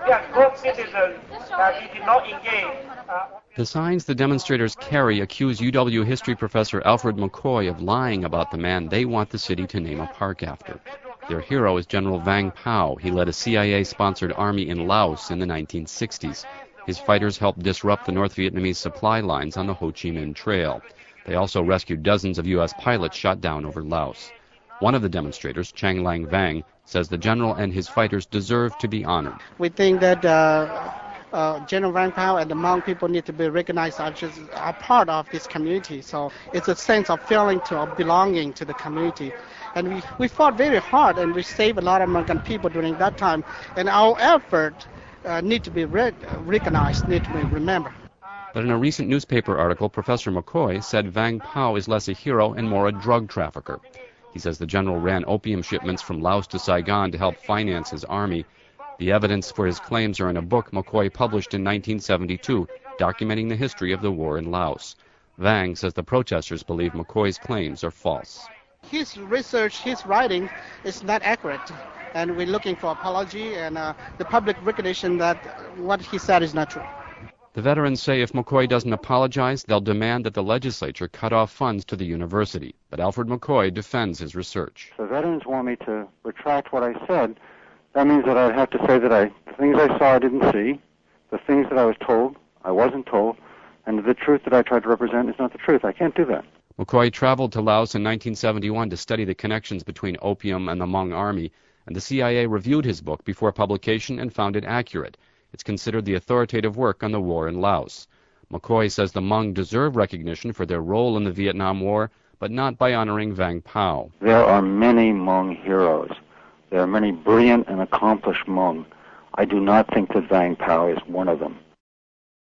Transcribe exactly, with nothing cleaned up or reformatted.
are good citizens, that he did not engage. Uh, The signs the demonstrators carry accuse U W history professor Alfred McCoy of lying about the man they want the city to name a park after. Their hero is General Vang Pao. He led a C I A-sponsored army in Laos in the nineteen sixties. His fighters helped disrupt the North Vietnamese supply lines on the Ho Chi Minh Trail. They also rescued dozens of U S pilots shot down over Laos. One of the demonstrators, Chang Lang Vang, says the general and his fighters deserve to be honored. We think that uh, uh, General Vang Pao and the Hmong people need to be recognized as just a part of this community. So it's a sense of feeling to of belonging to the community. And we, we fought very hard and we saved a lot of American people during that time. And our effort uh, need to be re- recognized, need to be remembered. But in a recent newspaper article, Professor McCoy said Vang Pao is less a hero and more a drug trafficker. He says the general ran opium shipments from Laos to Saigon to help finance his army. The evidence for his claims are in a book McCoy published in nineteen seventy-two, documenting the history of the war in Laos. Vang says the protesters believe McCoy's claims are false. His research, his writing is not accurate, and we're looking for apology and uh, the public recognition that what he said is not true. The veterans say if McCoy doesn't apologize, they'll demand that the legislature cut off funds to the university. But Alfred McCoy defends his research. The veterans want me to retract what I said. That means that I'd have to say that I, the things I saw I didn't see, the things that I was told I wasn't told, and the truth that I tried to represent is not the truth. I can't do that. McCoy traveled to Laos in nineteen seventy-one to study the connections between opium and the Hmong army, and the C I A reviewed his book before publication and found it accurate. It's considered the authoritative work on the war in Laos. McCoy says the Hmong deserve recognition for their role in the Vietnam War, but not by honoring Vang Pao. There are many Hmong heroes. There are many brilliant and accomplished Hmong. I do not think that Vang Pao is one of them.